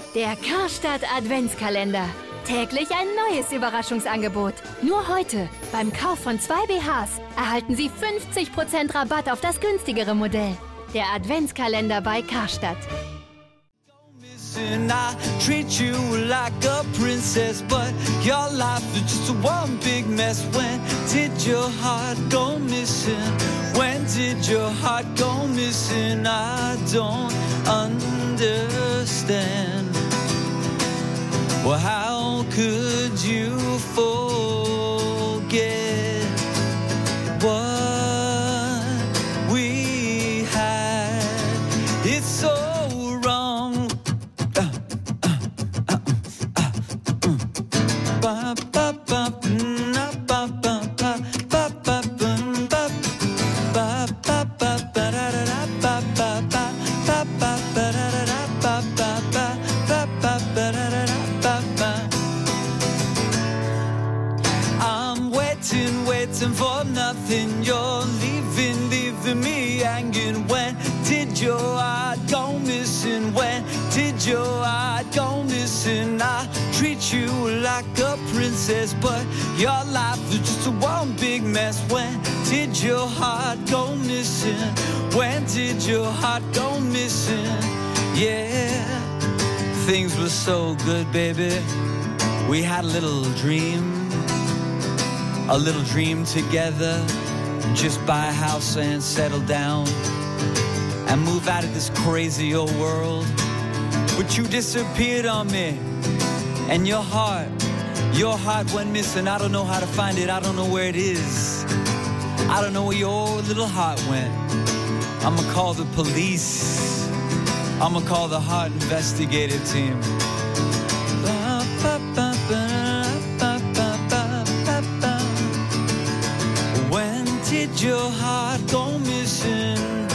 Der Karstadt Adventskalender. Täglich ein neues Überraschungsangebot. Nur heute, beim Kauf von 2 BHs, erhalten Sie 50% Rabatt auf das günstigere Modell. Der Adventskalender bei Karstadt. I treat you like a princess, but your life is just one big mess. When did your heart go missing? When did your heart go missing? I don't understand. Well, how could you forget what we had? It's so wrong. I'm waiting for nothing. You're leaving me hanging. When did your heart go missing? When did your heart go missing? I treat you like a princess, but your life is just one big mess. When did your heart go missing? When did your heart go missing? Yeah, things were so good, baby. We had a little dream together. Just buy a house and settle down and move out of this crazy old world. But you disappeared on me, and your heart went missing. I don't know how to find it. I don't know where it is. I don't know where your little heart went. I'ma call the police. I'ma call the heart investigative team. When did your heart go missing?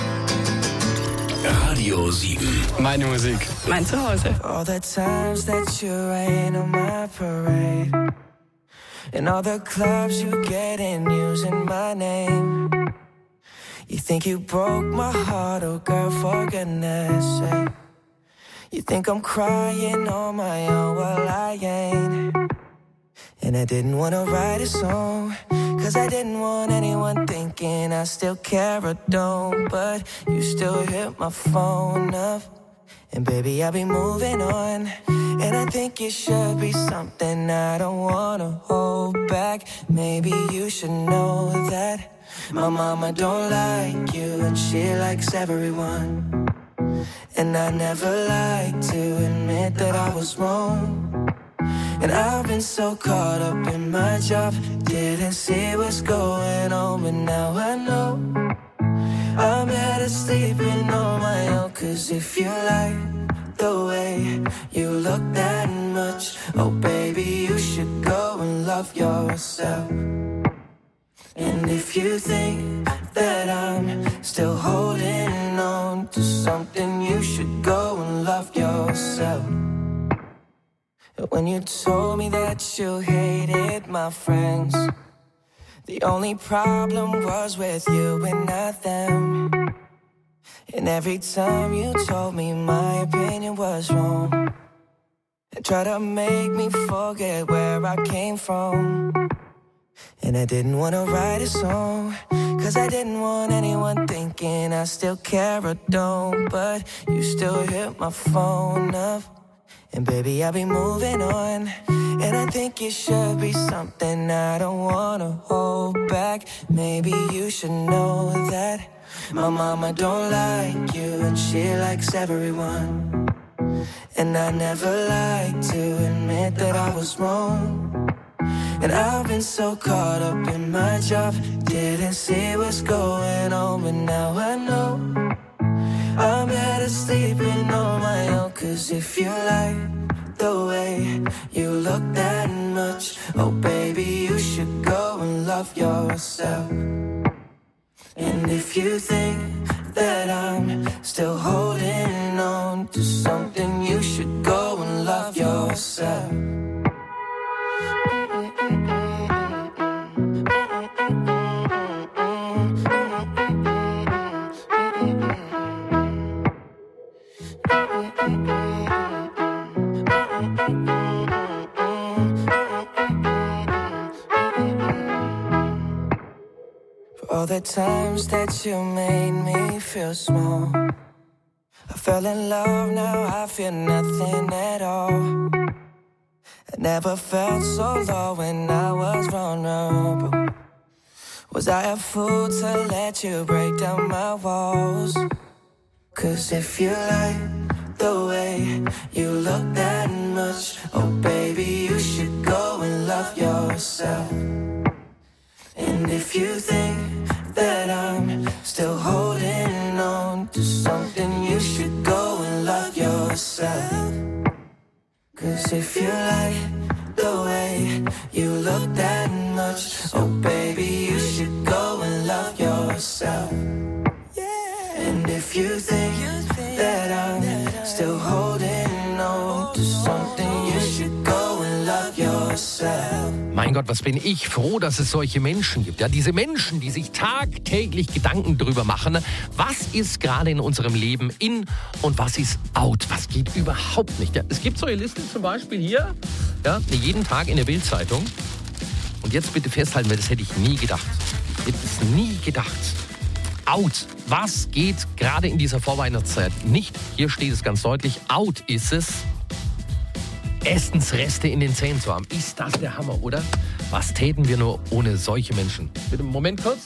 Radio 7. Meine Musik. Mein Zuhause. All the times that you rain on my parade, and all the clubs you get in using my name. You think you broke my heart, oh girl, for goodness sake. You think I'm crying on my own, well I ain't. And I didn't wanna write a song, cause I didn't want anyone thinking I still care or don't. But you still hit my phone up, and baby I'll be moving on. And I think it should be something I don't wanna hold back. Maybe you should know that my mama don't like you, and she likes everyone. And I never like to admit that I was wrong. And I've been so caught up in my job, didn't see what's going on, but now I know I'm better sleeping on my own. Cause if you like the way you look that much, oh baby, you should go and love yourself. And if you think that I'm still holding on to something, you should go and love yourself. When you told me that you hated my friends, the only problem was with you and not them. And every time you told me my opinion was wrong, and tried to make me forget where I came from. And I didn't want to write a song, cause I didn't want anyone thinking I still care or don't. But you still hit my phone up, and baby I'll be moving on. And I think it should be something I don't want to hold back. Maybe you should know that my mama don't like you, and she likes everyone. And I never like to admit that I was wrong. And I've been so caught up in my job, didn't see what's going on, but now I know I'm better sleeping on my own. Cause if you like the way you look that much, oh baby, you should go and love yourself. And if you think that I'm still holding on to something, you should go and love yourself. all the times that you made me feel small. I fell in love, now I feel nothing at all. I never felt so low when I was vulnerable. Was I a fool to let you break down my walls? 'Cause if you like the way you look that much, oh baby, you should go and love yourself. And if you think that I'm still holding on to something, you should go and love yourself. 'Cause if you like the way you look that much, oh baby, you should go and love yourself. And if you think that I'm still holding on to something, you should go and love yourself. Mein Gott, was bin ich froh, dass es solche Menschen gibt. Ja, diese Menschen, die sich tagtäglich Gedanken darüber machen, was ist gerade in unserem Leben in und was ist out, was geht überhaupt nicht. Ja, es gibt solche Listen zum Beispiel hier, ja, jeden Tag in der Bild-Zeitung. Und jetzt bitte festhalten, weil das hätte ich nie gedacht. Ich hätte es nie gedacht. Out. Was geht gerade in dieser Vorweihnachtszeit nicht? Hier steht es ganz deutlich. Out ist es, Essensreste in den Zähnen zu haben. Ist das der Hammer, oder? Was täten wir nur ohne solche Menschen? Bitte einen Moment kurz.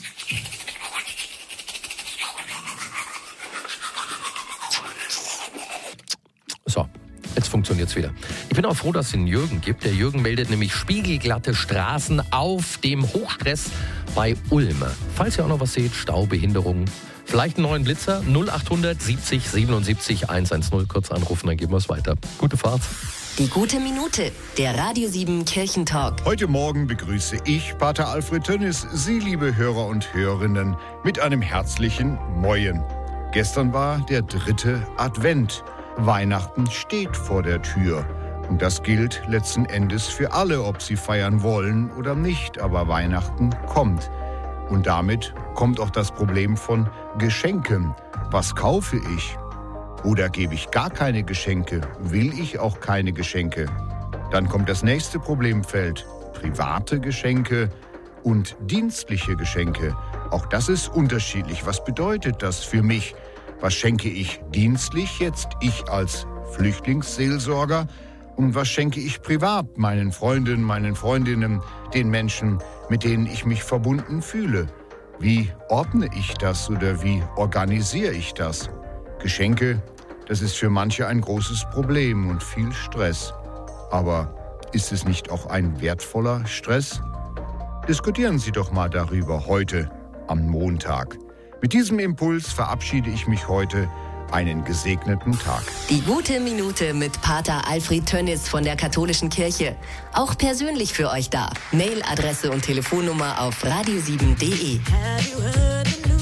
So, jetzt funktioniert es wieder. Ich bin auch froh, dass es den Jürgen gibt. Der Jürgen meldet nämlich spiegelglatte Straßen auf dem Hochstress bei Ulm. Falls ihr auch noch was seht, Staubehinderungen, vielleicht einen neuen Blitzer, 0800 70 77 110, kurz anrufen, dann geben wir es weiter. Gute Fahrt. Die gute Minute, der Radio 7 Kirchentalk. Heute Morgen begrüße ich, Pater Alfred Tönnis, Sie, liebe Hörer und Hörerinnen, mit einem herzlichen Moin. Gestern war der 3. Advent. Weihnachten steht vor der Tür. Und das gilt letzten Endes für alle, ob sie feiern wollen oder nicht. Aber Weihnachten kommt. Und damit kommt auch das Problem von Geschenken. Was kaufe ich? Oder gebe ich gar keine Geschenke? Will ich auch keine Geschenke? Dann kommt das nächste Problemfeld. Private Geschenke und dienstliche Geschenke. Auch das ist unterschiedlich. Was bedeutet das für mich? Was schenke ich dienstlich jetzt, ich als Flüchtlingsseelsorger? Und was schenke ich privat meinen Freunden, meinen Freundinnen, den Menschen, mit denen ich mich verbunden fühle? Wie ordne ich das oder wie organisiere ich das? Geschenke, das ist für manche ein großes Problem und viel Stress. Aber ist es nicht auch ein wertvoller Stress? Diskutieren Sie doch mal darüber heute am Montag. Mit diesem Impuls verabschiede ich mich heute. Einen gesegneten Tag. Die gute Minute mit Pater Alfred Tönnis von der Katholischen Kirche. Auch persönlich für euch da. Mailadresse und Telefonnummer auf radio7.de.